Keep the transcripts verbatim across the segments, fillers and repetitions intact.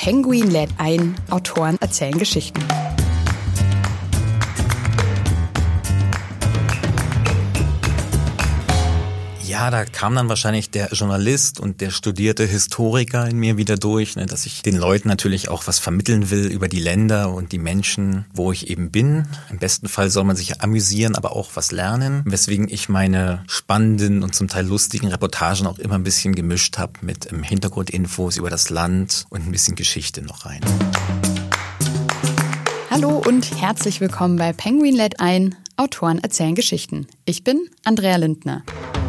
Penguin lädt ein, Autoren erzählen Geschichten. Ja, da kam dann wahrscheinlich der Journalist und der studierte Historiker in mir wieder durch, ne, dass ich den Leuten natürlich auch was vermitteln will über die Länder und die Menschen, wo ich eben bin. Im besten Fall soll man sich amüsieren, aber auch was lernen, weswegen ich meine spannenden und zum Teil lustigen Reportagen auch immer ein bisschen gemischt habe mit ähm, Hintergrundinfos über das Land und ein bisschen Geschichte noch rein. Hallo und herzlich willkommen bei Penguin lädt ein, Autoren erzählen Geschichten. Ich bin Andrea Lindner.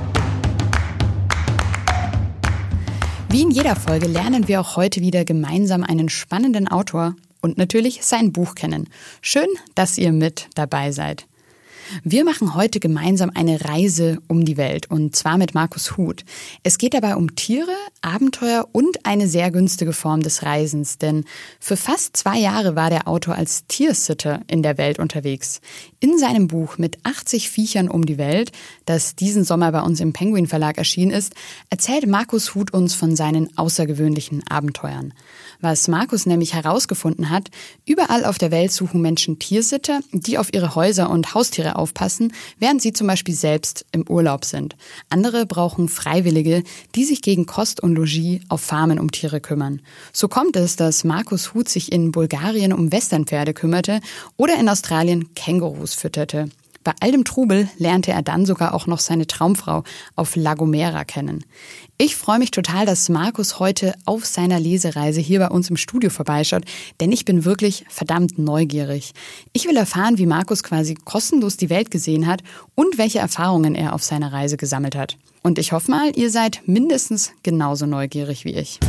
Wie in jeder Folge lernen wir auch heute wieder gemeinsam einen spannenden Autor und natürlich sein Buch kennen. Schön, dass ihr mit dabei seid. Wir machen heute gemeinsam eine Reise um die Welt und zwar mit Markus Huth. Es geht dabei um Tiere, Abenteuer und eine sehr günstige Form des Reisens, denn für fast zwei Jahre war der Autor als Tiersitter in der Welt unterwegs. In seinem Buch mit achtzig Viechern um die Welt, das diesen Sommer bei uns im Penguin Verlag erschienen ist, erzählt Markus Huth uns von seinen außergewöhnlichen Abenteuern. Was Markus nämlich herausgefunden hat, überall auf der Welt suchen Menschen Tiersitter, die auf ihre Häuser und Haustiere aufpassen, während sie zum Beispiel selbst im Urlaub sind. Andere brauchen Freiwillige, die sich gegen Kost und Logis auf Farmen um Tiere kümmern. So kommt es, dass Markus Huth sich in Bulgarien um Westernpferde kümmerte oder in Australien Kängurus fütterte. Bei all dem Trubel lernte er dann sogar auch noch seine Traumfrau auf La Gomera kennen. Ich freue mich total, dass Markus heute auf seiner Lesereise hier bei uns im Studio vorbeischaut, denn ich bin wirklich verdammt neugierig. Ich will erfahren, wie Markus quasi kostenlos die Welt gesehen hat und welche Erfahrungen er auf seiner Reise gesammelt hat. Und ich hoffe mal, ihr seid mindestens genauso neugierig wie ich.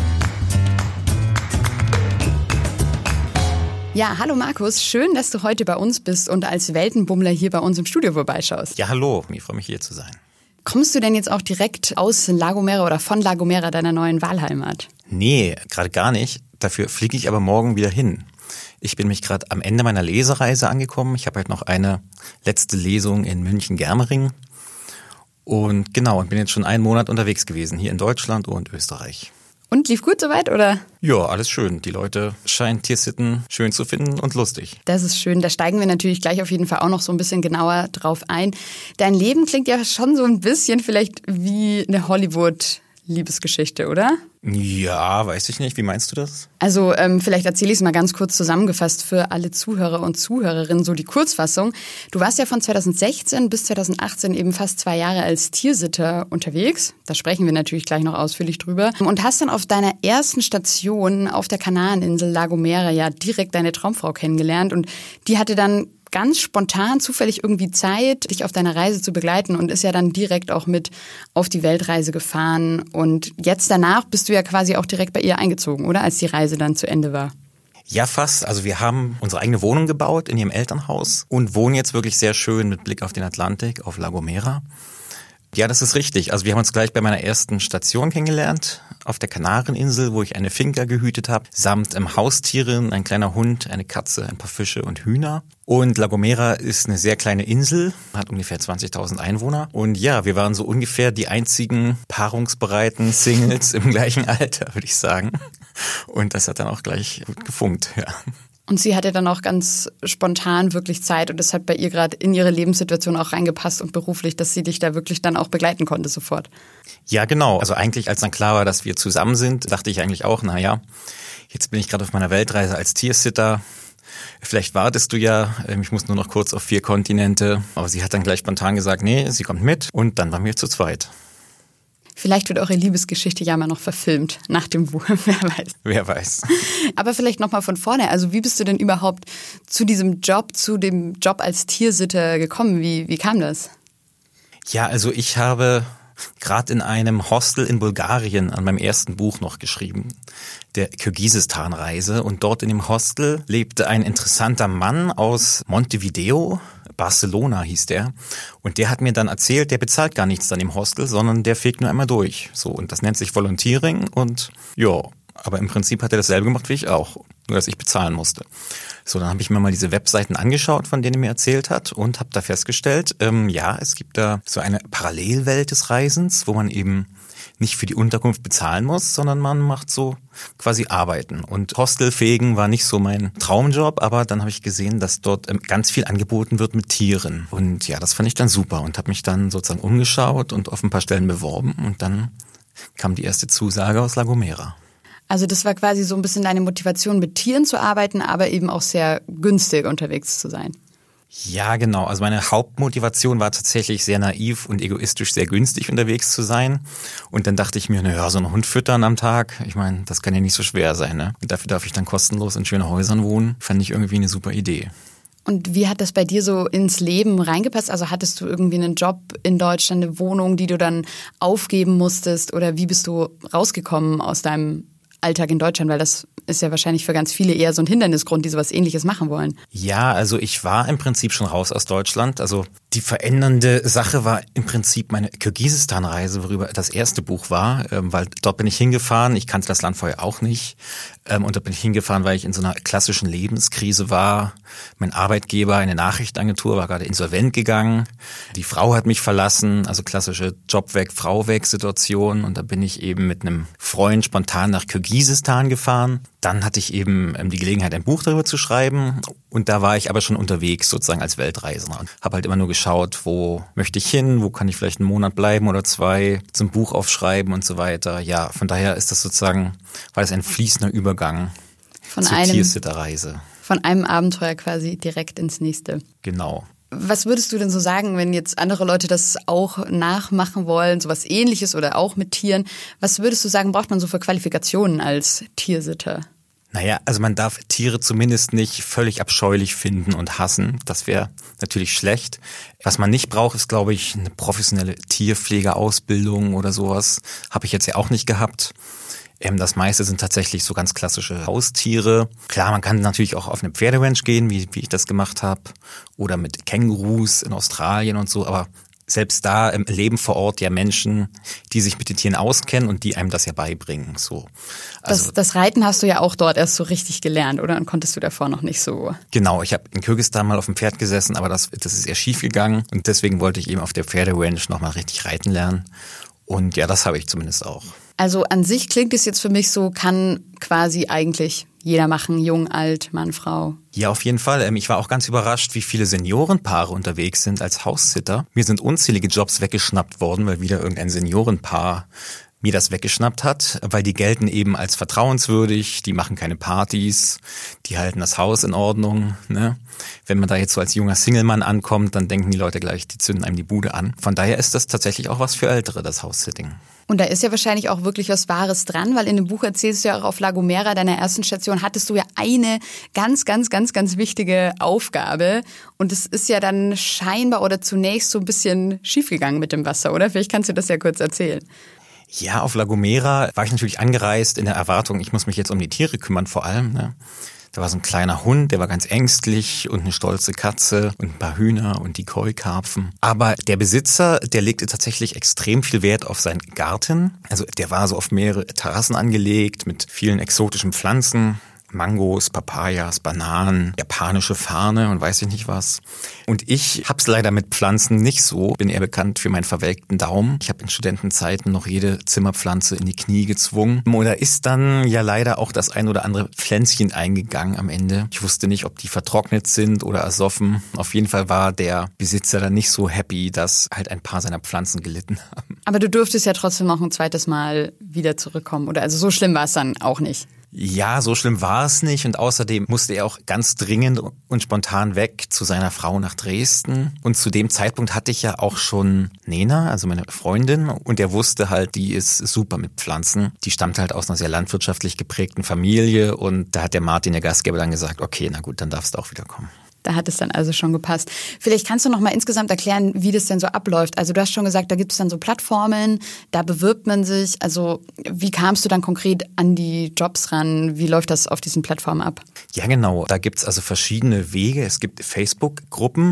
Ja, hallo Markus, schön, dass du heute bei uns bist und als Weltenbummler hier bei uns im Studio vorbeischaust. Ja, hallo, ich freue mich hier zu sein. Kommst du denn jetzt auch direkt aus La Gomera oder von La Gomera, deiner neuen Wahlheimat? Nee, gerade gar nicht. Dafür fliege ich aber morgen wieder hin. Ich bin mich gerade am Ende meiner Lesereise angekommen. Ich habe halt noch eine letzte Lesung in München-Germering. Und genau, und bin jetzt schon einen Monat unterwegs gewesen, hier in Deutschland und Österreich. Und lief gut soweit, oder? Ja, alles schön. Die Leute scheinen Tiersitten schön zu finden und lustig. Das ist schön. Da steigen wir natürlich gleich auf jeden Fall auch noch so ein bisschen genauer drauf ein. Dein Leben klingt ja schon so ein bisschen vielleicht wie eine Hollywood-Liebesgeschichte, oder? Ja, weiß ich nicht. Wie meinst du das? Also ähm, vielleicht erzähle ich es mal ganz kurz zusammengefasst für alle Zuhörer und Zuhörerinnen, so die Kurzfassung. Du warst ja von zweitausendsechzehn bis zweitausendachtzehn eben fast zwei Jahre als Tiersitter unterwegs. Da sprechen wir natürlich gleich noch ausführlich drüber. Und hast dann auf deiner ersten Station auf der Kanareninsel La Gomera ja direkt deine Traumfrau kennengelernt. Und die hatte dann ganz spontan, zufällig irgendwie Zeit, dich auf deiner Reise zu begleiten und ist ja dann direkt auch mit auf die Weltreise gefahren. Und jetzt danach bist du ja quasi auch direkt bei ihr eingezogen, oder? Als die Reise dann zu Ende war. Ja, fast. Also wir haben unsere eigene Wohnung gebaut in ihrem Elternhaus und wohnen jetzt wirklich sehr schön mit Blick auf den Atlantik, auf La Gomera. Ja, das ist richtig. Also wir haben uns gleich bei meiner ersten Station kennengelernt, auf der Kanareninsel, wo ich eine Finca gehütet habe, samt ähm, Haustieren, ein kleiner Hund, eine Katze, ein paar Fische und Hühner. Und La Gomera ist eine sehr kleine Insel, hat ungefähr zwanzigtausend Einwohner. Und ja, wir waren so ungefähr die einzigen paarungsbereiten Singles im gleichen Alter, würde ich sagen. Und das hat dann auch gleich gut gefunkt, ja. Und sie hatte dann auch ganz spontan wirklich Zeit und das hat bei ihr gerade in ihre Lebenssituation auch reingepasst und beruflich, dass sie dich da wirklich dann auch begleiten konnte sofort. Ja, genau. Also eigentlich, als dann klar war, dass wir zusammen sind, dachte ich eigentlich auch, na ja, jetzt bin ich gerade auf meiner Weltreise als Tiersitter. Vielleicht wartest du ja, ich muss nur noch kurz auf vier Kontinente. Aber sie hat dann gleich spontan gesagt, nee, sie kommt mit und dann waren wir zu zweit. Vielleicht wird eure Liebesgeschichte ja mal noch verfilmt nach dem Buch, wer weiß. Wer weiß. Aber vielleicht nochmal von vorne. Also wie bist du denn überhaupt zu diesem Job, zu dem Job als Tiersitter gekommen? Wie, wie kam das? Ja, also ich habe gerade in einem Hostel in Bulgarien an meinem ersten Buch noch geschrieben, der Kirgisistan-Reise. Und dort in dem Hostel lebte ein interessanter Mann aus Montevideo, Barcelona hieß der. Und der hat mir dann erzählt, der bezahlt gar nichts an dem Hostel, sondern der fegt nur einmal durch. So, und das nennt sich Volunteering und ja, aber im Prinzip hat er dasselbe gemacht wie ich auch, nur dass ich bezahlen musste. So, dann habe ich mir mal diese Webseiten angeschaut, von denen er mir erzählt hat und habe da festgestellt, ähm, ja, es gibt da so eine Parallelwelt des Reisens, wo man eben nicht für die Unterkunft bezahlen muss, sondern man macht so quasi Arbeiten. Und Hostelfegen war nicht so mein Traumjob, aber dann habe ich gesehen, dass dort ganz viel angeboten wird mit Tieren. Und ja, das fand ich dann super und habe mich dann sozusagen umgeschaut und auf ein paar Stellen beworben und dann kam die erste Zusage aus La Gomera. Also das war quasi so ein bisschen deine Motivation, mit Tieren zu arbeiten, aber eben auch sehr günstig unterwegs zu sein. Ja, genau. Also meine Hauptmotivation war tatsächlich sehr naiv und egoistisch, sehr günstig unterwegs zu sein. Und dann dachte ich mir, naja, so einen Hund füttern am Tag, ich meine, das kann ja nicht so schwer sein, ne? Und dafür darf ich dann kostenlos in schönen Häusern wohnen. Fand ich irgendwie eine super Idee. Und wie hat das bei dir so ins Leben reingepasst? Also hattest du irgendwie einen Job in Deutschland, eine Wohnung, die du dann aufgeben musstest? Oder wie bist du rausgekommen aus deinem Alltag in Deutschland? Weil das ist ja wahrscheinlich für ganz viele eher so ein Hindernisgrund, die sowas Ähnliches machen wollen. Ja, also ich war im Prinzip schon raus aus Deutschland. Also die verändernde Sache war im Prinzip meine Kirgisistan-Reise, worüber das erste Buch war, weil dort bin ich hingefahren. Ich kannte das Land vorher auch nicht. Und da bin ich hingefahren, weil ich in so einer klassischen Lebenskrise war. Mein Arbeitgeber, eine Nachrichtenagentur, war gerade insolvent gegangen. Die Frau hat mich verlassen, also klassische Job weg, Frau weg Situation. Und da bin ich eben mit einem Freund spontan nach Kirgisistan gefahren. Dann hatte ich eben die Gelegenheit, ein Buch darüber zu schreiben. Und da war ich aber schon unterwegs, sozusagen als Weltreisender. Und habe halt immer nur geschaut, wo möchte ich hin, wo kann ich vielleicht einen Monat bleiben oder zwei, zum Buch aufschreiben und so weiter. Ja, von daher ist das sozusagen, war das ein fließender Übergang von zur einem, Tiersitterreise. Von einem Abenteuer quasi direkt ins nächste. Genau. Was würdest du denn so sagen, wenn jetzt andere Leute das auch nachmachen wollen, sowas Ähnliches oder auch mit Tieren? Was würdest du sagen, braucht man so für Qualifikationen als Tiersitter? Naja, also man darf Tiere zumindest nicht völlig abscheulich finden und hassen. Das wäre natürlich schlecht. Was man nicht braucht, ist, glaube ich, eine professionelle Tierpflegeausbildung oder sowas. Habe ich jetzt ja auch nicht gehabt. Das meiste sind tatsächlich so ganz klassische Haustiere. Klar, man kann natürlich auch auf eine Pferderanch gehen, wie, wie ich das gemacht habe. Oder mit Kängurus in Australien und so. Aber selbst da leben vor Ort ja Menschen, die sich mit den Tieren auskennen und die einem das ja beibringen. So. Also, das, das Reiten hast du ja auch dort erst so richtig gelernt, oder? Und konntest du davor noch nicht so? Genau, ich habe in Kirgisistan mal auf dem Pferd gesessen, aber das, das ist eher schief gegangen. Und deswegen wollte ich eben auf der Pferderanch nochmal richtig reiten lernen. Und ja, das habe ich zumindest auch. Also an sich klingt es jetzt für mich so, kann quasi eigentlich jeder machen, jung, alt, Mann, Frau. Ja, auf jeden Fall. Ich war auch ganz überrascht, wie viele Seniorenpaare unterwegs sind als Haussitter. Mir sind unzählige Jobs weggeschnappt worden, weil wieder irgendein Seniorenpaar mir das weggeschnappt hat, weil die gelten eben als vertrauenswürdig, die machen keine Partys, die halten das Haus in Ordnung, ne? Wenn man da jetzt so als junger Singlemann ankommt, dann denken die Leute gleich, die zünden einem die Bude an. Von daher ist das tatsächlich auch was für Ältere, das House-Sitting. Und da ist ja wahrscheinlich auch wirklich was Wahres dran, weil in dem Buch erzählst du ja auch, auf La Gomera, deiner ersten Station, hattest du ja eine ganz, ganz, ganz, ganz wichtige Aufgabe. Und es ist ja dann scheinbar oder zunächst so ein bisschen schiefgegangen mit dem Wasser, oder? Vielleicht kannst du das ja kurz erzählen. Ja, auf La Gomera war ich natürlich angereist in der Erwartung, ich muss mich jetzt um die Tiere kümmern vor allem, ne? Da war so ein kleiner Hund, der war ganz ängstlich und eine stolze Katze und ein paar Hühner und die Koi-Karpfen. Aber der Besitzer, der legte tatsächlich extrem viel Wert auf seinen Garten. Also der war so auf mehrere Terrassen angelegt mit vielen exotischen Pflanzen. Mangos, Papayas, Bananen, japanische Farne und weiß ich nicht was. Und ich hab's leider mit Pflanzen nicht so. Bin eher bekannt für meinen verwelkten Daumen. Ich habe in Studentenzeiten noch jede Zimmerpflanze in die Knie gezwungen. Und da ist dann ja leider auch das ein oder andere Pflänzchen eingegangen am Ende. Ich wusste nicht, ob die vertrocknet sind oder ersoffen. Auf jeden Fall war der Besitzer dann nicht so happy, dass halt ein paar seiner Pflanzen gelitten haben. Aber du durftest ja trotzdem noch ein zweites Mal wieder zurückkommen, oder? Also so schlimm war es dann auch nicht. Ja, so schlimm war es nicht und außerdem musste er auch ganz dringend und spontan weg zu seiner Frau nach Dresden. Und zu dem Zeitpunkt hatte ich ja auch schon Nena, also meine Freundin, und er wusste halt, die ist super mit Pflanzen. Die stammt halt aus einer sehr landwirtschaftlich geprägten Familie und da hat der Martin, der Gastgeber, dann gesagt, okay, na gut, dann darfst du auch wieder kommen. Da hat es dann also schon gepasst. Vielleicht kannst du noch mal insgesamt erklären, wie das denn so abläuft. Also du hast schon gesagt, da gibt es dann so Plattformen, da bewirbt man sich. Also wie kamst du dann konkret an die Jobs ran? Wie läuft das auf diesen Plattformen ab? Ja genau, da gibt es also verschiedene Wege. Es gibt Facebook-Gruppen,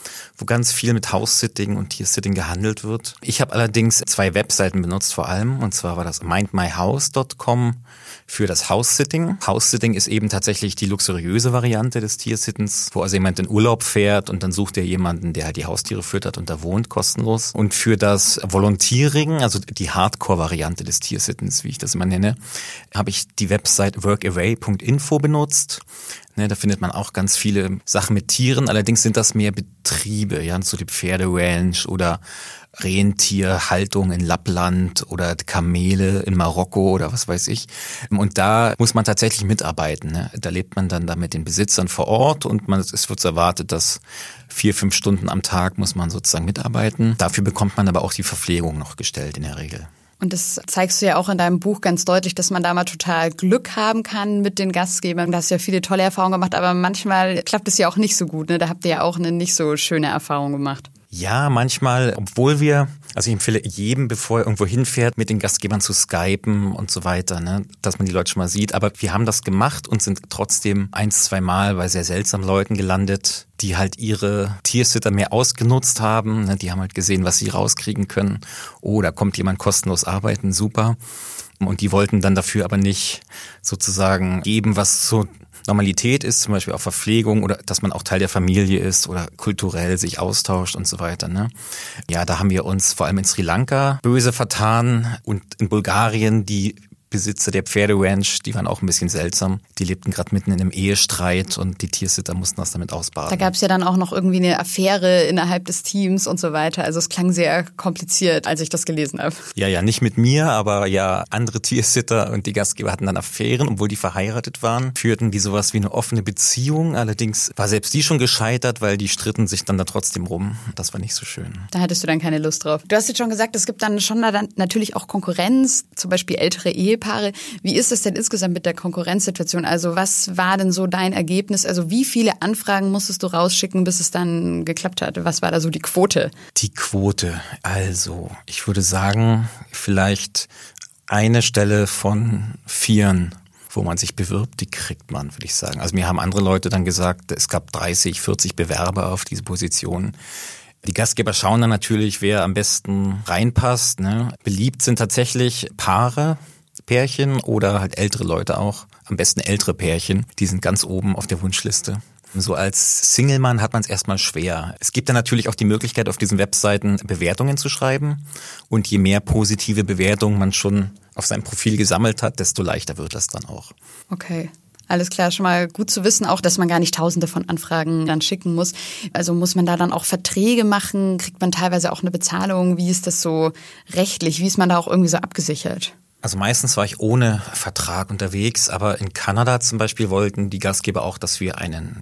wo ganz viel mit House-Sitting und Tiersitting gehandelt wird. Ich habe allerdings zwei Webseiten benutzt vor allem, und zwar war das mind my house dot com für das House-Sitting. House-Sitting ist eben tatsächlich die luxuriöse Variante des Tiersittens, wo also jemand in Urlaub fährt und dann sucht er jemanden, der halt die Haustiere füttert und da wohnt, kostenlos. Und für das Volontiering, also die Hardcore-Variante des Tiersittens, wie ich das immer nenne, habe ich die Website workaway punkt info benutzt. Ne, da findet man auch ganz viele Sachen mit Tieren, allerdings sind das mehr Betriebe, ja, so die Pferderanch oder Rentierhaltung in Lappland oder Kamele in Marokko oder was weiß ich. Und da muss man tatsächlich mitarbeiten. Ne? Da lebt man dann da mit den Besitzern vor Ort und man, es wird erwartet, dass vier, fünf Stunden am Tag muss man sozusagen mitarbeiten. Dafür bekommt man aber auch die Verpflegung noch gestellt in der Regel. Und das zeigst du ja auch in deinem Buch ganz deutlich, dass man da mal total Glück haben kann mit den Gastgebern. Da hast du ja viele tolle Erfahrungen gemacht, aber manchmal klappt es ja auch nicht so gut. Ne? Da habt ihr ja auch eine nicht so schöne Erfahrung gemacht. Ja, manchmal, obwohl wir, also ich empfehle jedem, bevor er irgendwo hinfährt, mit den Gastgebern zu skypen und so weiter, ne, dass man die Leute schon mal sieht. Aber wir haben das gemacht und sind trotzdem ein, zwei Mal bei sehr seltsamen Leuten gelandet, die halt ihre Tiersitter mehr ausgenutzt haben. Ne, die haben halt gesehen, was sie rauskriegen können. Oh, da kommt jemand kostenlos arbeiten, super. Und die wollten dann dafür aber nicht sozusagen geben, was so Normalität ist, zum Beispiel auch Verpflegung oder dass man auch Teil der Familie ist oder kulturell sich austauscht und so weiter. Ne? Ja, da haben wir uns vor allem in Sri Lanka böse vertan und in Bulgarien die Besitzer der Pferderanch, die waren auch ein bisschen seltsam. Die lebten gerade mitten in einem Ehestreit und die Tiersitter mussten das damit ausbaden. Da gab es ja dann auch noch irgendwie eine Affäre innerhalb des Teams und so weiter. Also es klang sehr kompliziert, als ich das gelesen habe. Ja, ja, nicht mit mir, aber ja, andere Tiersitter und die Gastgeber hatten dann Affären, obwohl die verheiratet waren, führten die sowas wie eine offene Beziehung. Allerdings war selbst die schon gescheitert, weil die stritten sich dann da trotzdem rum. Das war nicht so schön. Da hattest du dann keine Lust drauf. Du hast jetzt schon gesagt, es gibt dann schon dann natürlich auch Konkurrenz, zum Beispiel ältere Ehepaare. Wie ist es denn insgesamt mit der Konkurrenzsituation? Also was war denn so dein Ergebnis? Also wie viele Anfragen musstest du rausschicken, bis es dann geklappt hat? Was war da so die Quote? Die Quote, also ich würde sagen, vielleicht eine Stelle von vieren, wo man sich bewirbt, die kriegt man, würde ich sagen. Also mir haben andere Leute dann gesagt, es gab dreißig, vierzig Bewerber auf diese Position. Die Gastgeber schauen dann natürlich, wer am besten reinpasst. Ne? Beliebt sind tatsächlich Paare, Pärchen oder halt ältere Leute auch. Am besten ältere Pärchen, die sind ganz oben auf der Wunschliste. So als Single-Mann hat man es erstmal schwer. Es gibt dann natürlich auch die Möglichkeit, auf diesen Webseiten Bewertungen zu schreiben. Und je mehr positive Bewertungen man schon auf seinem Profil gesammelt hat, desto leichter wird das dann auch. Okay. Alles klar, schon mal gut zu wissen, auch dass man gar nicht tausende von Anfragen dann schicken muss. Also muss man da dann auch Verträge machen? Kriegt man teilweise auch eine Bezahlung? Wie ist das so rechtlich? Wie ist man da auch irgendwie so abgesichert? Also meistens war ich ohne Vertrag unterwegs, aber in Kanada zum Beispiel wollten die Gastgeber auch, dass wir einen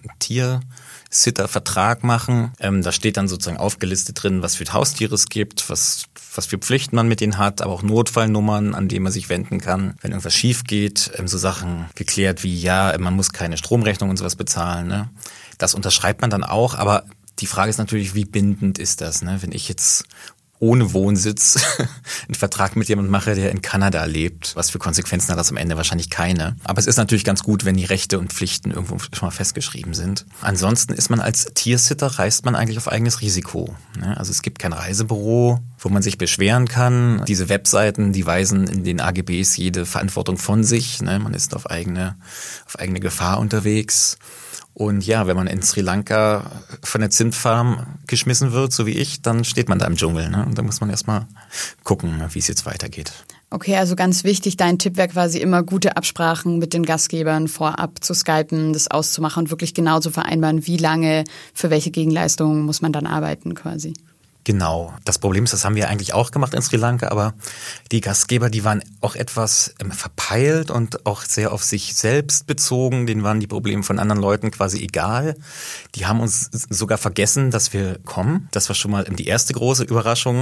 Tiersittervertrag machen. Ähm, da steht dann sozusagen aufgelistet drin, was für Haustiere es gibt, was, was für Pflichten man mit denen hat, aber auch Notfallnummern, an die man sich wenden kann, wenn irgendwas schief geht. Ähm, so Sachen geklärt wie, ja, man muss keine Stromrechnung und sowas bezahlen. Ne? Das unterschreibt man dann auch, aber die Frage ist natürlich, wie bindend ist das? Ne? Wenn ich jetzt ohne Wohnsitz einen Vertrag mit jemandem mache, der in Kanada lebt. Was für Konsequenzen hat das am Ende? Wahrscheinlich keine. Aber es ist natürlich ganz gut, wenn die Rechte und Pflichten irgendwo schon mal festgeschrieben sind. Ansonsten ist man als Tiersitter, reist man eigentlich auf eigenes Risiko. Also es gibt kein Reisebüro, wo man sich beschweren kann. Diese Webseiten, die weisen in den A G Bs jede Verantwortung von sich. Man ist auf eigene, auf eigene Gefahr unterwegs. Und ja, wenn man in Sri Lanka von der Zimtfarm geschmissen wird, so wie ich, dann steht man da im Dschungel. Ne? Und da muss man erstmal gucken, wie es jetzt weitergeht. Okay, also ganz wichtig, dein Tipp wäre quasi immer gute Absprachen mit den Gastgebern vorab zu skypen, das auszumachen und wirklich genau zu vereinbaren, wie lange, für welche Gegenleistungen muss man dann arbeiten quasi. Genau. Das Problem ist, das haben wir eigentlich auch gemacht in Sri Lanka, aber die Gastgeber, die waren auch etwas verpeilt und auch sehr auf sich selbst bezogen. Denen waren die Probleme von anderen Leuten quasi egal. Die haben uns sogar vergessen, dass wir kommen. Das war schon mal die erste große Überraschung.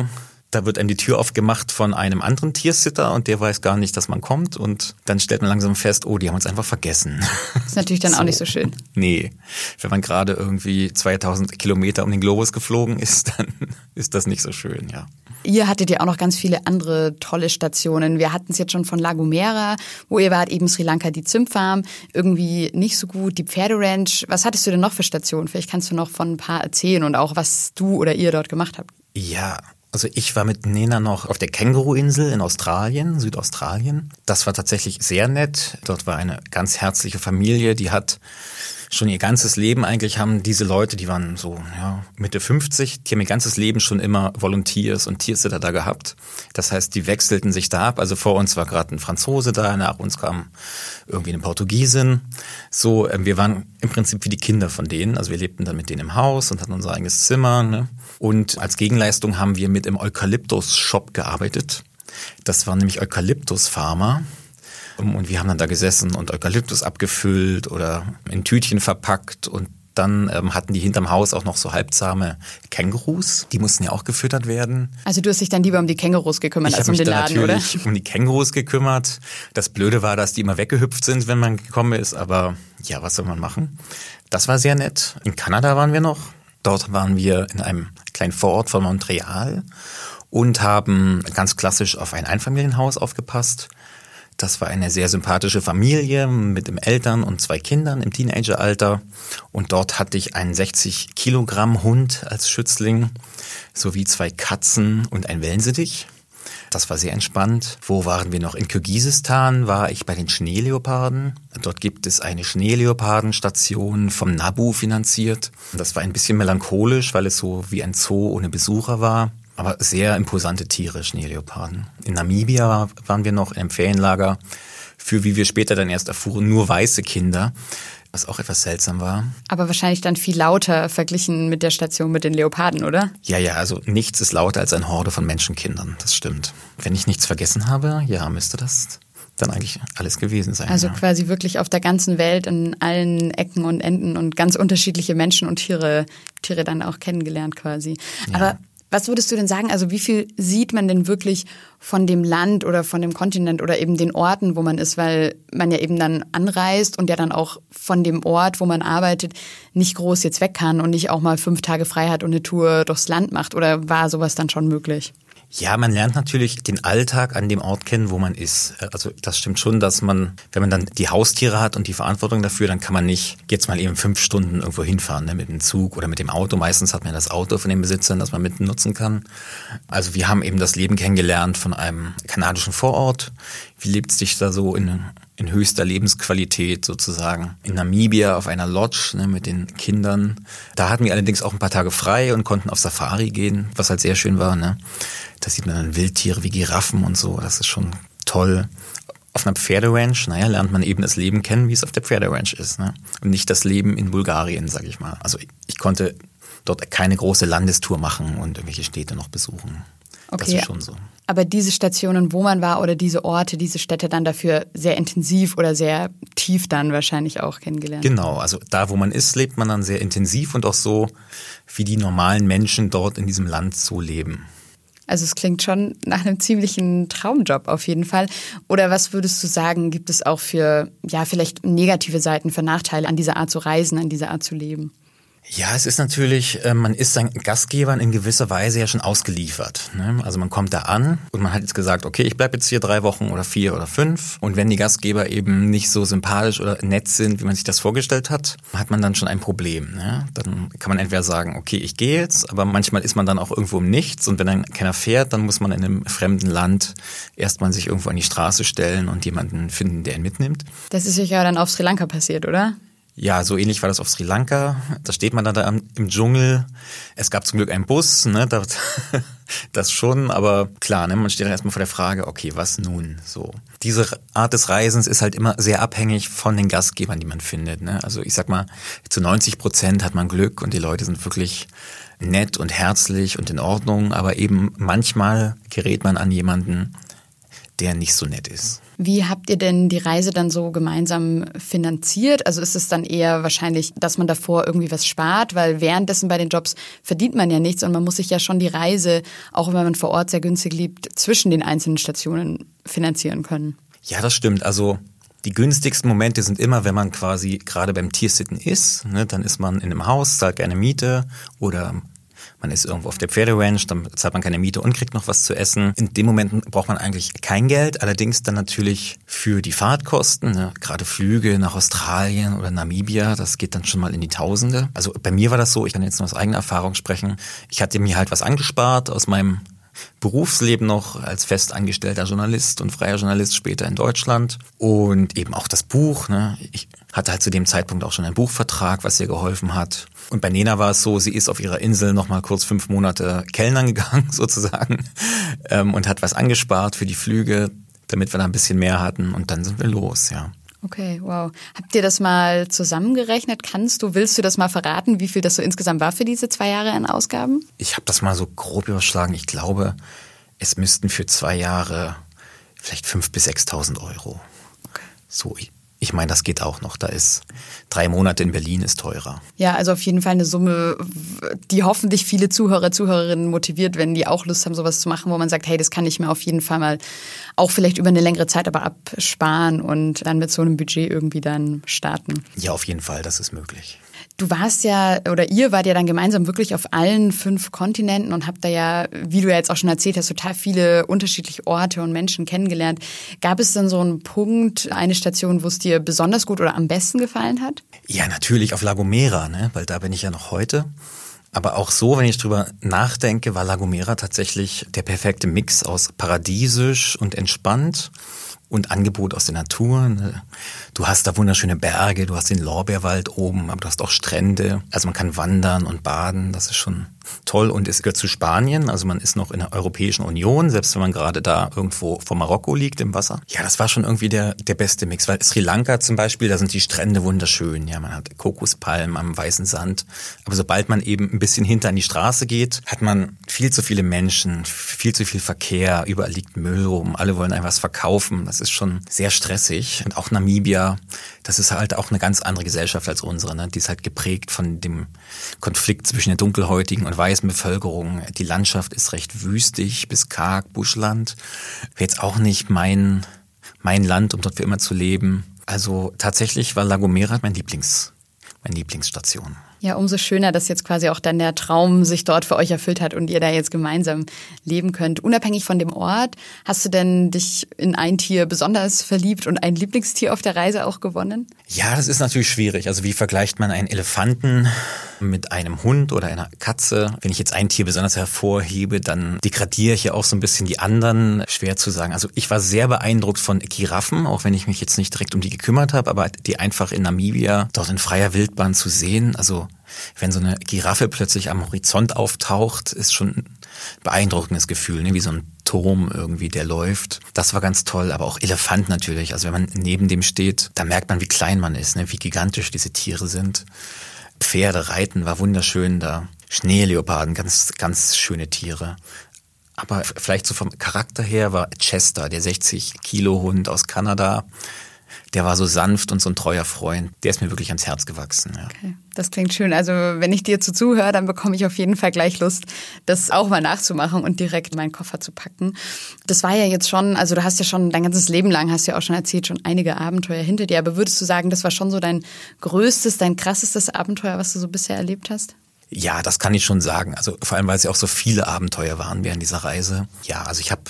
Da wird einem die Tür aufgemacht von einem anderen Tiersitter und der weiß gar nicht, dass man kommt. Und dann stellt man langsam fest, oh, die haben uns einfach vergessen. Das ist natürlich dann so. Auch nicht so schön. Nee, wenn man gerade irgendwie zweitausend Kilometer um den Globus geflogen ist, dann ist das nicht so schön, ja. Ihr hattet ja auch noch ganz viele andere tolle Stationen. Wir hatten es jetzt schon von La Gomera, wo ihr wart, eben Sri Lanka, die Zimtfarm, irgendwie nicht so gut, die Pferderanch. Was hattest du denn noch für Stationen? Vielleicht kannst du noch von ein paar erzählen und auch, was du oder ihr dort gemacht habt. Ja, also ich war mit Nena noch auf der Känguru-Insel in Australien, Südaustralien. Das war tatsächlich sehr nett. Dort war eine ganz herzliche Familie, die hat schon ihr ganzes Leben eigentlich haben diese Leute, die waren so ja, Mitte fünfzig, die haben ihr ganzes Leben schon immer Volunteers und Tiersitter da gehabt. Das heißt, die wechselten sich da ab. Also vor uns war gerade ein Franzose da, nach uns kam irgendwie eine Portugiesin. So, wir waren im Prinzip wie die Kinder von denen. Also wir lebten dann mit denen im Haus und hatten unser eigenes Zimmer. Ne? Und als Gegenleistung haben wir mit im Eukalyptus-Shop gearbeitet. Das waren nämlich Eukalyptus-Farmer. Und wir haben dann da gesessen und Eukalyptus abgefüllt oder in Tütchen verpackt und dann ähm, hatten die hinterm Haus auch noch so halbzahme Kängurus. Die mussten ja auch gefüttert werden. Also du hast dich dann lieber um die Kängurus gekümmert ich als um den Laden, oder? Ich habe mich natürlich um die Kängurus gekümmert. Das Blöde war, dass die immer weggehüpft sind, wenn man gekommen ist. Aber ja, was soll man machen? Das war sehr nett. In Kanada waren wir noch. Dort waren wir in einem kleinen Vorort von Montreal und haben ganz klassisch auf ein Einfamilienhaus aufgepasst. Das war eine sehr sympathische Familie mit den Eltern und zwei Kindern im Teenageralter. Und dort hatte ich einen sechzig Kilogramm Hund als Schützling, sowie zwei Katzen und ein Wellensittich. Das war sehr entspannt. Wo waren wir noch? In Kirgisistan war ich bei den Schneeleoparden. Dort gibt es eine Schneeleopardenstation vom NABU finanziert. Das war ein bisschen melancholisch, weil es so wie ein Zoo ohne Besucher war. Aber sehr imposante Tiere, Schneeleoparden. In Namibia waren wir noch in einem Ferienlager für, wie wir später dann erst erfuhren, nur weiße Kinder, was auch etwas seltsam war. Aber wahrscheinlich dann viel lauter verglichen mit der Station mit den Leoparden, oder? Ja, ja, also nichts ist lauter als eine Horde von Menschenkindern, das stimmt. Wenn ich nichts vergessen habe, ja, müsste das dann eigentlich alles gewesen sein. Also ja. Quasi wirklich auf der ganzen Welt in allen Ecken und Enden und ganz unterschiedliche Menschen und Tiere, Tiere dann auch kennengelernt quasi. Ja. Aber was würdest du denn sagen, also wie viel sieht man denn wirklich von dem Land oder von dem Kontinent oder eben den Orten, wo man ist, weil man ja eben dann anreist und ja dann auch von dem Ort, wo man arbeitet, nicht groß jetzt weg kann und nicht auch mal fünf Tage frei hat und eine Tour durchs Land macht, oder war sowas dann schon möglich? Ja, man lernt natürlich den Alltag an dem Ort kennen, wo man ist. Also das stimmt schon, dass man, wenn man dann die Haustiere hat und die Verantwortung dafür, dann kann man nicht jetzt mal eben fünf Stunden irgendwo hinfahren, ne, mit dem Zug oder mit dem Auto. Meistens hat man das Auto von den Besitzern, das man mit nutzen kann. Also wir haben eben das Leben kennengelernt von einem kanadischen Vorort. Wie lebt es sich da so in, in höchster Lebensqualität sozusagen? In Namibia auf einer Lodge, ne, mit den Kindern. Da hatten wir allerdings auch ein paar Tage frei und konnten auf Safari gehen, was halt sehr schön war, ne? Da sieht man dann Wildtiere wie Giraffen und so, das ist schon toll. Auf einer Pferderanch, naja, lernt man eben das Leben kennen, wie es auf der Pferderanch ist, ne? Und nicht das Leben in Bulgarien, sag ich mal. Also ich, ich konnte dort keine große Landestour machen und irgendwelche Städte noch besuchen. Okay, das ist schon so. Aber diese Stationen, wo man war oder diese Orte, diese Städte dann dafür sehr intensiv oder sehr tief dann wahrscheinlich auch kennengelernt. Genau, also da, wo man ist, lebt man dann sehr intensiv und auch so, wie die normalen Menschen dort in diesem Land so leben. Also es klingt schon nach einem ziemlichen Traumjob auf jeden Fall. Oder was würdest du sagen, gibt es auch für, ja, vielleicht negative Seiten, für Nachteile an dieser Art zu reisen, an dieser Art zu leben? Ja, es ist natürlich, man ist seinen Gastgebern in gewisser Weise ja schon ausgeliefert, ne? Also man kommt da an und man hat jetzt gesagt, okay, ich bleibe jetzt hier drei Wochen oder vier oder fünf. Und wenn die Gastgeber eben nicht so sympathisch oder nett sind, wie man sich das vorgestellt hat, hat man dann schon ein Problem, ne? Dann kann man entweder sagen, okay, ich gehe jetzt, aber manchmal ist man dann auch irgendwo im Nichts. Und wenn dann keiner fährt, dann muss man in einem fremden Land erstmal sich irgendwo an die Straße stellen und jemanden finden, der ihn mitnimmt. Das ist ja dann auf Sri Lanka passiert, oder? Ja, so ähnlich war das auf Sri Lanka. Da steht man dann da im Dschungel. Es gab zum Glück einen Bus, ne, das, das schon, aber klar, ne, man steht dann erstmal vor der Frage, okay, was nun? So. Diese Art des Reisens ist halt immer sehr abhängig von den Gastgebern, die man findet, ne? Also ich sag mal, zu neunzig Prozent hat man Glück und die Leute sind wirklich nett und herzlich und in Ordnung, aber eben manchmal gerät man an jemanden, der nicht so nett ist. Wie habt ihr denn die Reise dann so gemeinsam finanziert? Also ist es dann eher wahrscheinlich, dass man davor irgendwie was spart, weil währenddessen bei den Jobs verdient man ja nichts und man muss sich ja schon die Reise, auch wenn man vor Ort sehr günstig lebt, zwischen den einzelnen Stationen finanzieren können. Ja, das stimmt. Also die günstigsten Momente sind immer, wenn man quasi gerade beim Tiersitten ist. Ne, dann ist man in einem Haus, zahlt keine Miete oder man ist irgendwo auf der Pferderanch, dann zahlt man keine Miete und kriegt noch was zu essen. In dem Moment braucht man eigentlich kein Geld, allerdings dann natürlich für die Fahrtkosten, ne, gerade Flüge nach Australien oder Namibia, das geht dann schon mal in die Tausende. Also bei mir war das so, ich kann jetzt nur aus eigener Erfahrung sprechen, ich hatte mir halt was angespart aus meinem Berufsleben noch als festangestellter Journalist und freier Journalist später in Deutschland und eben auch das Buch. Ne? Ich hatte halt zu dem Zeitpunkt auch schon einen Buchvertrag, was ihr geholfen hat. Und bei Nena war es so, sie ist auf ihrer Insel noch mal kurz fünf Monate Kellnern gegangen sozusagen ähm, und hat was angespart für die Flüge, damit wir da ein bisschen mehr hatten und dann sind wir los, ja. Okay, wow. Habt ihr das mal zusammengerechnet? Kannst du, willst du das mal verraten, wie viel das so insgesamt war für diese zwei Jahre an Ausgaben? Ich habe das mal so grob überschlagen. Ich glaube, es müssten für zwei Jahre vielleicht fünftausend bis sechstausend Euro. Okay. So, ich, ich meine, das geht auch noch. Da ist drei Monate in Berlin ist teurer. Ja, also auf jeden Fall eine Summe, die hoffentlich viele Zuhörer, Zuhörerinnen motiviert, wenn die auch Lust haben, sowas zu machen, wo man sagt, hey, das kann ich mir auf jeden Fall mal auch vielleicht über eine längere Zeit aber absparen und dann mit so einem Budget irgendwie dann starten. Ja, auf jeden Fall, das ist möglich. Du warst ja, oder ihr wart ja dann gemeinsam wirklich auf allen fünf Kontinenten und habt da ja, wie du ja jetzt auch schon erzählt hast, total viele unterschiedliche Orte und Menschen kennengelernt. Gab es dann so einen Punkt, eine Station, wo es dir besonders gut oder am besten gefallen hat? Ja, natürlich auf La Gomera, ne? Weil da bin ich ja noch heute. Aber auch so, wenn ich drüber nachdenke, war La Gomera tatsächlich der perfekte Mix aus paradiesisch und entspannt und Angebot aus der Natur. Du hast da wunderschöne Berge, du hast den Lorbeerwald oben, aber du hast auch Strände. Also man kann wandern und baden, das ist schon toll. Und es gehört zu Spanien, also man ist noch in der Europäischen Union, selbst wenn man gerade da irgendwo vor Marokko liegt im Wasser. Ja, das war schon irgendwie der der beste Mix, weil Sri Lanka zum Beispiel, da sind die Strände wunderschön. Ja, man hat Kokospalmen am weißen Sand. Aber sobald man eben ein bisschen hinter an die Straße geht, hat man viel zu viele Menschen, viel zu viel Verkehr, überall liegt Müll rum, alle wollen einem was verkaufen. Das ist schon sehr stressig. Und auch Namibia, das ist halt auch eine ganz andere Gesellschaft als unsere. Ne? Die ist halt geprägt von dem Konflikt zwischen der dunkelhäutigen und weißen Bevölkerung. Die Landschaft ist recht wüstig bis karg, Buschland. Wäre jetzt auch nicht mein, mein Land, um dort für immer zu leben. Also tatsächlich war La Gomera mein Lieblings, meine Lieblingsstation. Ja, umso schöner, dass jetzt quasi auch dann der Traum sich dort für euch erfüllt hat und ihr da jetzt gemeinsam leben könnt. Unabhängig von dem Ort, hast du denn dich in ein Tier besonders verliebt und ein Lieblingstier auf der Reise auch gewonnen? Ja, das ist natürlich schwierig. Also wie vergleicht man einen Elefanten mit einem Hund oder einer Katze? Wenn ich jetzt ein Tier besonders hervorhebe, dann degradiere ich ja auch so ein bisschen die anderen. Schwer zu sagen. Also ich war sehr beeindruckt von Giraffen, auch wenn ich mich jetzt nicht direkt um die gekümmert habe, aber die einfach in Namibia dort in freier Wildbahn zu sehen, also wenn so eine Giraffe plötzlich am Horizont auftaucht, ist schon ein beeindruckendes Gefühl, ne? Wie so ein Turm irgendwie, der läuft. Das war ganz toll, aber auch Elefant natürlich. Also wenn man neben dem steht, da merkt man, wie klein man ist, ne? Wie gigantisch diese Tiere sind. Pferde, Reiten war wunderschön da. Schneeleoparden, ganz, ganz schöne Tiere. Aber vielleicht so vom Charakter her war Chester, der sechzig Kilo Hund aus Kanada. Der war so sanft und so ein treuer Freund. Der ist mir wirklich ans Herz gewachsen. Ja. Okay, das klingt schön. Also wenn ich dir zu zuhöre, dann bekomme ich auf jeden Fall gleich Lust, das auch mal nachzumachen und direkt meinen Koffer zu packen. Das war ja jetzt schon, also du hast ja schon dein ganzes Leben lang, hast du ja auch schon erzählt, schon einige Abenteuer hinter dir. Aber würdest du sagen, das war schon so dein größtes, dein krassestes Abenteuer, was du so bisher erlebt hast? Ja, das kann ich schon sagen. Also vor allem, weil es ja auch so viele Abenteuer waren während dieser Reise. Ja, also ich habe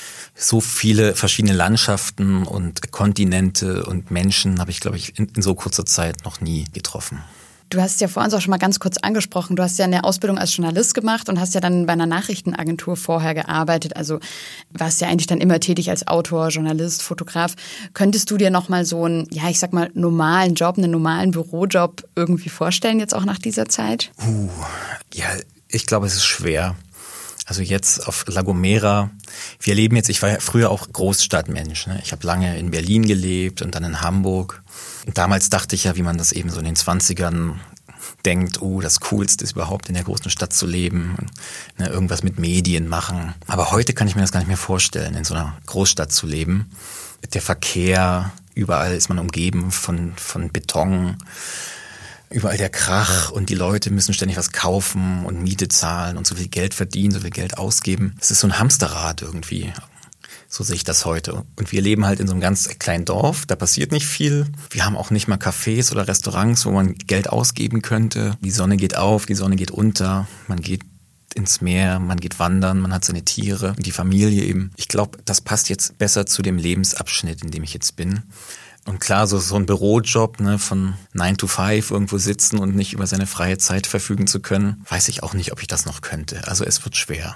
so viele verschiedene Landschaften und Kontinente und Menschen habe ich, glaube ich, in, in so kurzer Zeit noch nie getroffen. Du hast ja vor uns auch schon mal ganz kurz angesprochen, du hast ja eine Ausbildung als Journalist gemacht und hast ja dann bei einer Nachrichtenagentur vorher gearbeitet. Also warst ja eigentlich dann immer tätig als Autor, Journalist, Fotograf. Könntest du dir noch mal so einen, ja ich sag mal, normalen Job, einen normalen Bürojob irgendwie vorstellen jetzt auch nach dieser Zeit? Uh, ja, ich glaube, es ist schwer. Also jetzt auf La Gomera, wir leben jetzt, ich war ja früher auch Großstadtmensch, ne? Ich habe lange in Berlin gelebt und dann in Hamburg. Und damals dachte ich ja, wie man das eben so in den zwanzigern denkt, oh, das Coolste ist überhaupt in der großen Stadt zu leben, ne, irgendwas mit Medien machen. Aber heute kann ich mir das gar nicht mehr vorstellen, in so einer Großstadt zu leben. Der Verkehr, überall ist man umgeben von, von Beton, überall der Krach und die Leute müssen ständig was kaufen und Miete zahlen und so viel Geld verdienen, so viel Geld ausgeben. Es ist so ein Hamsterrad irgendwie. So sehe ich das heute. Und wir leben halt in so einem ganz kleinen Dorf, da passiert nicht viel. Wir haben auch nicht mal Cafés oder Restaurants, wo man Geld ausgeben könnte. Die Sonne geht auf, die Sonne geht unter, man geht ins Meer, man geht wandern, man hat seine Tiere, die Familie eben. Ich glaube, das passt jetzt besser zu dem Lebensabschnitt, in dem ich jetzt bin. Und klar, so, so ein Bürojob, ne, von nine to five irgendwo sitzen und nicht über seine freie Zeit verfügen zu können, weiß ich auch nicht, ob ich das noch könnte. Also es wird schwer.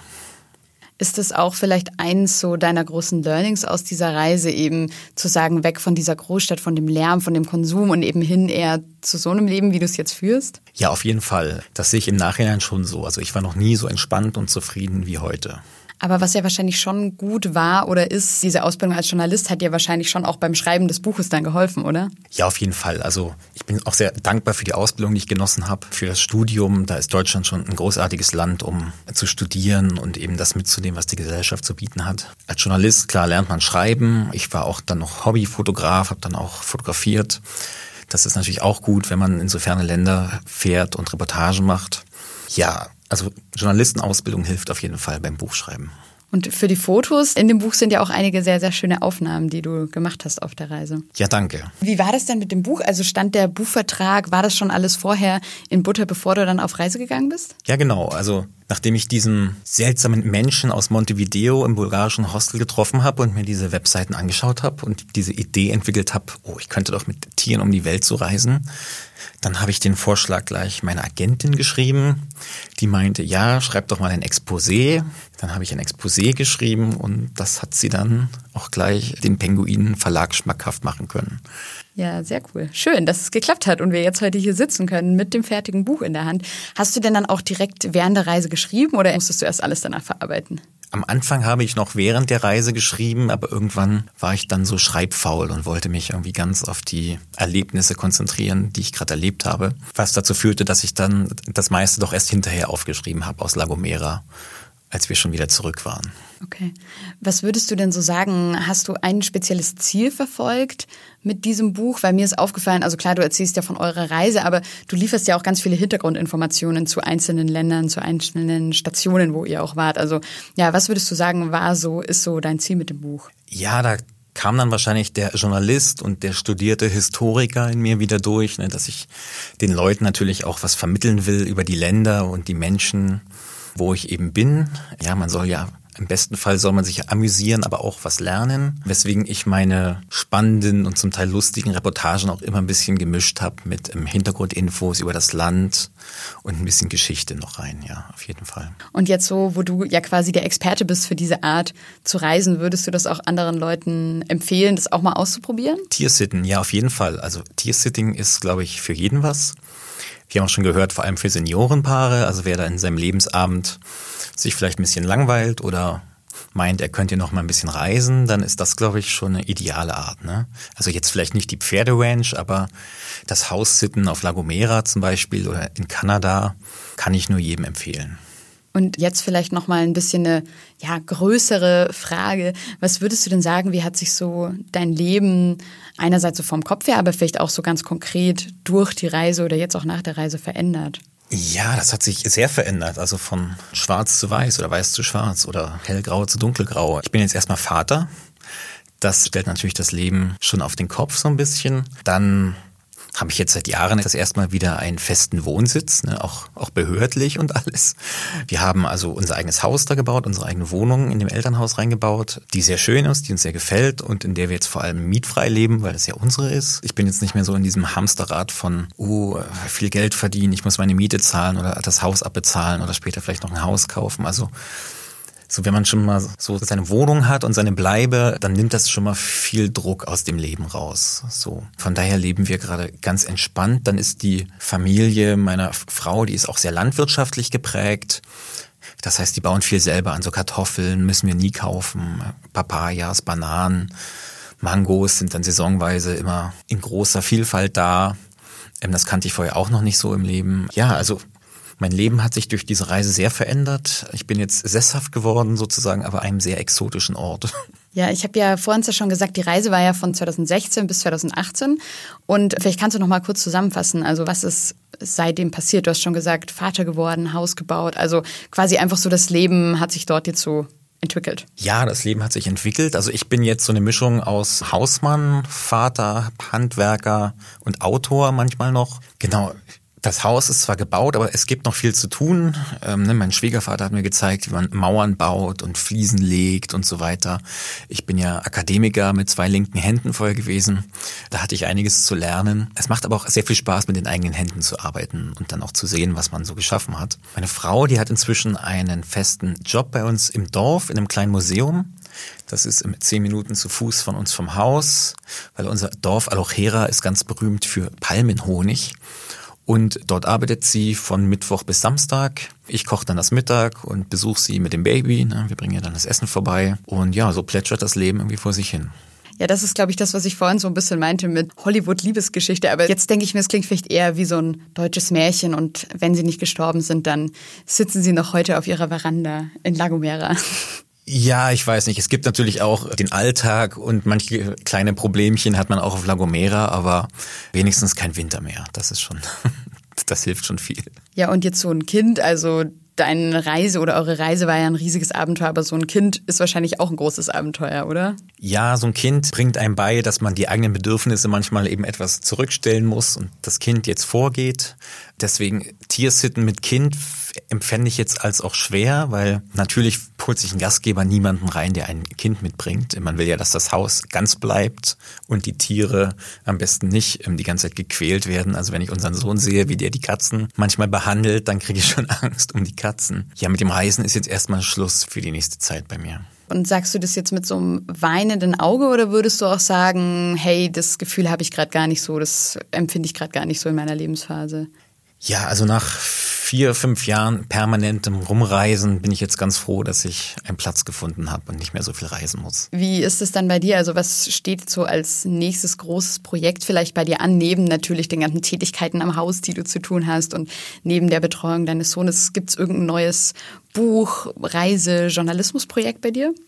Ist es auch vielleicht eins so deiner großen Learnings aus dieser Reise, eben zu sagen, weg von dieser Großstadt, von dem Lärm, von dem Konsum und eben hin eher zu so einem Leben, wie du es jetzt führst? Ja, auf jeden Fall. Das sehe ich im Nachhinein schon so. Also ich war noch nie so entspannt und zufrieden wie heute. Aber was ja wahrscheinlich schon gut war oder ist, diese Ausbildung als Journalist hat dir wahrscheinlich schon auch beim Schreiben des Buches dann geholfen, oder? Ja, auf jeden Fall. Also ich bin auch sehr dankbar für die Ausbildung, die ich genossen habe, für das Studium. Da ist Deutschland schon ein großartiges Land, um zu studieren und eben das mitzunehmen, was die Gesellschaft zu bieten hat. Als Journalist, klar, lernt man schreiben. Ich war auch dann noch Hobbyfotograf, habe dann auch fotografiert. Das ist natürlich auch gut, wenn man in so ferne Länder fährt und Reportagen macht. Ja, also Journalistenausbildung hilft auf jeden Fall beim Buchschreiben. Und für die Fotos in dem Buch sind ja auch einige sehr, sehr schöne Aufnahmen, die du gemacht hast auf der Reise. Ja, danke. Wie war das denn mit dem Buch? Also stand der Buchvertrag, war das schon alles vorher in Butter, bevor du dann auf Reise gegangen bist? Ja, genau. Also nachdem ich diesen seltsamen Menschen aus Montevideo im bulgarischen Hostel getroffen habe und mir diese Webseiten angeschaut habe und diese Idee entwickelt habe, oh, ich könnte doch mit Tieren um die Welt so reisen, dann habe ich den Vorschlag gleich meiner Agentin geschrieben. Die meinte, ja, schreib doch mal ein Exposé. Dann habe ich ein Exposé geschrieben und das hat sie dann auch gleich dem Penguin Verlag schmackhaft machen können. Ja, sehr cool. Schön, dass es geklappt hat und wir jetzt heute hier sitzen können mit dem fertigen Buch in der Hand. Hast du denn dann auch direkt während der Reise geschrieben oder musstest du erst alles danach verarbeiten? Am Anfang habe ich noch während der Reise geschrieben, aber irgendwann war ich dann so schreibfaul und wollte mich irgendwie ganz auf die Erlebnisse konzentrieren, die ich gerade erlebt habe. Was dazu führte, dass ich dann das meiste doch erst hinterher aufgeschrieben habe aus La Gomera, als wir schon wieder zurück waren. Okay. Was würdest du denn so sagen, hast du ein spezielles Ziel verfolgt mit diesem Buch? Weil mir ist aufgefallen, also klar, du erzählst ja von eurer Reise, aber du lieferst ja auch ganz viele Hintergrundinformationen zu einzelnen Ländern, zu einzelnen Stationen, wo ihr auch wart. Also ja, was würdest du sagen, war so, ist so dein Ziel mit dem Buch? Ja, da kam dann wahrscheinlich der Journalist und der studierte Historiker in mir wieder durch, ne, dass ich den Leuten natürlich auch was vermitteln will über die Länder und die Menschen, wo ich eben bin. Ja, man soll ja, im besten Fall soll man sich amüsieren, aber auch was lernen. Weswegen ich meine spannenden und zum Teil lustigen Reportagen auch immer ein bisschen gemischt habe mit ähm, Hintergrundinfos über das Land und ein bisschen Geschichte noch rein, ja, auf jeden Fall. Und jetzt so, wo du ja quasi der Experte bist für diese Art zu reisen, würdest du das auch anderen Leuten empfehlen, das auch mal auszuprobieren? Tiersitten, ja, auf jeden Fall. Also Tiersitting ist, glaube ich, für jeden was. Wir haben auch schon gehört, vor allem für Seniorenpaare, also wer da in seinem Lebensabend sich vielleicht ein bisschen langweilt oder meint, er könnte noch mal ein bisschen reisen, dann ist das, glaube ich, schon eine ideale Art, ne? Also jetzt vielleicht nicht die Pferderanch, aber das Haussitten auf La Gomera zum Beispiel oder in Kanada kann ich nur jedem empfehlen. Und jetzt vielleicht noch mal ein bisschen eine ja, größere Frage. Was würdest du denn sagen, wie hat sich so dein Leben einerseits so vom Kopf her, aber vielleicht auch so ganz konkret durch die Reise oder jetzt auch nach der Reise verändert? Ja, das hat sich sehr verändert. Also von schwarz zu weiß oder weiß zu schwarz oder hellgrau zu dunkelgrau. Ich bin jetzt erstmal Vater. Das stellt natürlich das Leben schon auf den Kopf so ein bisschen. Dann habe ich jetzt seit Jahren das erste Mal wieder einen festen Wohnsitz, ne, auch, auch behördlich und alles. Wir haben also unser eigenes Haus da gebaut, unsere eigene Wohnung in dem Elternhaus reingebaut, die sehr schön ist, die uns sehr gefällt und in der wir jetzt vor allem mietfrei leben, weil das ja unsere ist. Ich bin jetzt nicht mehr so in diesem Hamsterrad von, oh, viel Geld verdienen, ich muss meine Miete zahlen oder das Haus abbezahlen oder später vielleicht noch ein Haus kaufen. Also so, wenn man schon mal so seine Wohnung hat und seine Bleibe, dann nimmt das schon mal viel Druck aus dem Leben raus. So, von daher leben wir gerade ganz entspannt. Dann ist die Familie meiner Frau, die ist auch sehr landwirtschaftlich geprägt. Das heißt, die bauen viel selber an. So Kartoffeln müssen wir nie kaufen, Papayas, Bananen, Mangos sind dann saisonweise immer in großer Vielfalt da. Das kannte ich vorher auch noch nicht so im Leben. Ja, also mein Leben hat sich durch diese Reise sehr verändert. Ich bin jetzt sesshaft geworden sozusagen, aber einem sehr exotischen Ort. Ja, ich habe ja vorhin ja schon gesagt, die Reise war ja von zweitausendsechzehn bis zweitausendachtzehn. Und vielleicht kannst du noch mal kurz zusammenfassen, also was ist seitdem passiert? Du hast schon gesagt, Vater geworden, Haus gebaut. Also quasi einfach so das Leben hat sich dort jetzt so entwickelt. Ja, das Leben hat sich entwickelt. Also ich bin jetzt so eine Mischung aus Hausmann, Vater, Handwerker und Autor manchmal noch. Genau. Das Haus ist zwar gebaut, aber es gibt noch viel zu tun. Ähm, ne, mein Schwiegervater hat mir gezeigt, wie man Mauern baut und Fliesen legt und so weiter. Ich bin ja Akademiker mit zwei linken Händen vorher gewesen. Da hatte ich einiges zu lernen. Es macht aber auch sehr viel Spaß, mit den eigenen Händen zu arbeiten und dann auch zu sehen, was man so geschaffen hat. Meine Frau, die hat inzwischen einen festen Job bei uns im Dorf, in einem kleinen Museum. Das ist zehn Minuten zu Fuß von uns vom Haus, weil unser Dorf Alochera ist ganz berühmt für Palmenhonig. Und dort arbeitet sie von Mittwoch bis Samstag. Ich koche dann das Mittag und besuche sie mit dem Baby. Wir bringen ihr dann das Essen vorbei. Und ja, so plätschert das Leben irgendwie vor sich hin. Ja, das ist, glaube ich, das, was ich vorhin so ein bisschen meinte mit Hollywood-Liebesgeschichte. Aber jetzt denke ich mir, es klingt vielleicht eher wie so ein deutsches Märchen. Und wenn sie nicht gestorben sind, dann sitzen sie noch heute auf ihrer Veranda in La Gomera. Ja, ich weiß nicht. Es gibt natürlich auch den Alltag und manche kleine Problemchen hat man auch auf La Gomera, aber wenigstens kein Winter mehr. Das ist schon, das hilft schon viel. Ja, und jetzt so ein Kind, also deine Reise oder eure Reise war ja ein riesiges Abenteuer, aber so ein Kind ist wahrscheinlich auch ein großes Abenteuer, oder? Ja, so ein Kind bringt einem bei, dass man die eigenen Bedürfnisse manchmal eben etwas zurückstellen muss und das Kind jetzt vorgeht. Deswegen Tiersitten mit Kind empfände ich jetzt als auch schwer, weil natürlich holt sich ein Gastgeber niemanden rein, der ein Kind mitbringt. Man will ja, dass das Haus ganz bleibt und die Tiere am besten nicht die ganze Zeit gequält werden. Also wenn ich unseren Sohn sehe, wie der die Katzen manchmal behandelt, dann kriege ich schon Angst um die Katzen. Ja, mit dem Reisen ist jetzt erstmal Schluss für die nächste Zeit bei mir. Und sagst du das jetzt mit so einem weinenden Auge oder würdest du auch sagen, hey, das Gefühl habe ich gerade gar nicht so, das empfinde ich gerade gar nicht so in meiner Lebensphase? Ja, also nach vier, fünf Jahren permanentem Rumreisen bin ich jetzt ganz froh, dass ich einen Platz gefunden habe und nicht mehr so viel reisen muss. Wie ist es dann bei dir? Also was steht so als nächstes großes Projekt vielleicht bei dir an, neben natürlich den ganzen Tätigkeiten am Haus, die du zu tun hast und neben der Betreuung deines Sohnes? Gibt es irgendein neues Buch, Reise, Journalismusprojekt bei dir?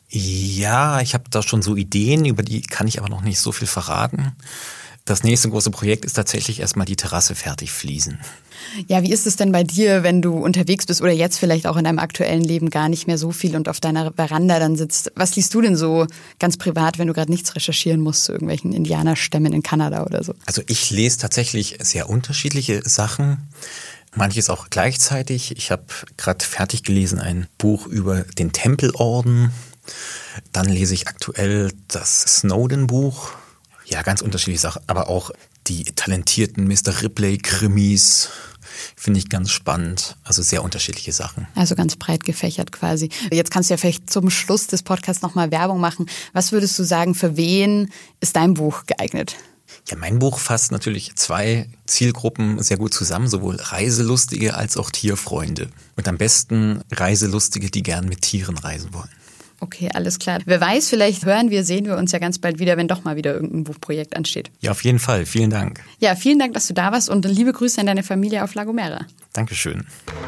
Ja, ich habe da schon so Ideen, über die kann ich aber noch nicht so viel verraten. Das nächste große Projekt ist tatsächlich erstmal die Terrasse fertig fließen. Ja, wie ist es denn bei dir, wenn du unterwegs bist oder jetzt vielleicht auch in deinem aktuellen Leben gar nicht mehr so viel und auf deiner Veranda dann sitzt? Was liest du denn so ganz privat, wenn du gerade nichts recherchieren musst zu irgendwelchen Indianerstämmen in Kanada oder so? Also ich lese tatsächlich sehr unterschiedliche Sachen. Manches auch gleichzeitig. Ich habe gerade fertig gelesen ein Buch über den Tempelorden. Dann lese ich aktuell das Snowden-Buch. Ja, ganz unterschiedliche Sachen, aber auch die talentierten Mister Ripley-Krimis finde ich ganz spannend. Also sehr unterschiedliche Sachen. Also ganz breit gefächert quasi. Jetzt kannst du ja vielleicht zum Schluss des Podcasts nochmal Werbung machen. Was würdest du sagen, für wen ist dein Buch geeignet? Ja, mein Buch fasst natürlich zwei Zielgruppen sehr gut zusammen, sowohl Reiselustige als auch Tierfreunde. Und am besten Reiselustige, die gern mit Tieren reisen wollen. Okay, alles klar. Wer weiß, vielleicht hören wir, sehen wir uns ja ganz bald wieder, wenn doch mal wieder irgendein Buchprojekt ansteht. Ja, auf jeden Fall. Vielen Dank. Ja, vielen Dank, dass du da warst und liebe Grüße an deine Familie auf La Gomera. Dankeschön.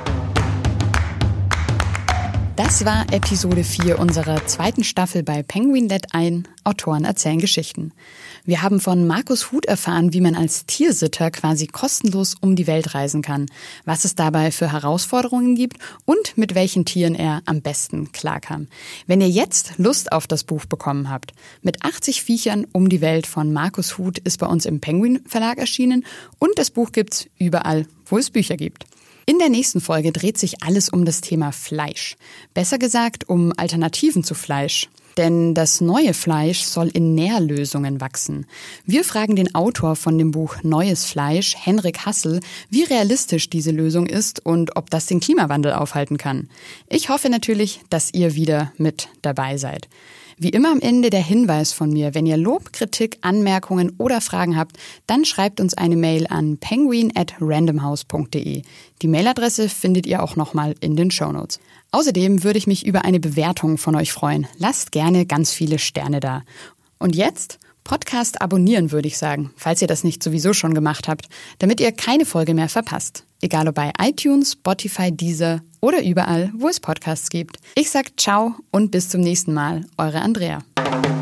Das war Episode vier unserer zweiten Staffel bei Penguin lädt ein, Autoren erzählen Geschichten. Wir haben von Markus Huth erfahren, wie man als Tiersitter quasi kostenlos um die Welt reisen kann, was es dabei für Herausforderungen gibt und mit welchen Tieren er am besten klarkam. Wenn ihr jetzt Lust auf das Buch bekommen habt, mit achtzig Viechern um die Welt von Markus Huth ist bei uns im Penguin Verlag erschienen und das Buch gibt's überall, wo es Bücher gibt. In der nächsten Folge dreht sich alles um das Thema Fleisch. Besser gesagt um Alternativen zu Fleisch. Denn das neue Fleisch soll in Nährlösungen wachsen. Wir fragen den Autor von dem Buch Neues Fleisch, Henrik Hassel, wie realistisch diese Lösung ist und ob das den Klimawandel aufhalten kann. Ich hoffe natürlich, dass ihr wieder mit dabei seid. Wie immer am Ende der Hinweis von mir, wenn ihr Lob, Kritik, Anmerkungen oder Fragen habt, dann schreibt uns eine Mail an penguin at randomhouse punkt de. Die Mailadresse findet ihr auch nochmal in den Shownotes. Außerdem würde ich mich über eine Bewertung von euch freuen. Lasst gerne ganz viele Sterne da. Und jetzt Podcast abonnieren, würde ich sagen, falls ihr das nicht sowieso schon gemacht habt, damit ihr keine Folge mehr verpasst. Egal ob bei iTunes, Spotify, Deezer oder überall, wo es Podcasts gibt. Ich sag ciao und bis zum nächsten Mal. Eure Andrea.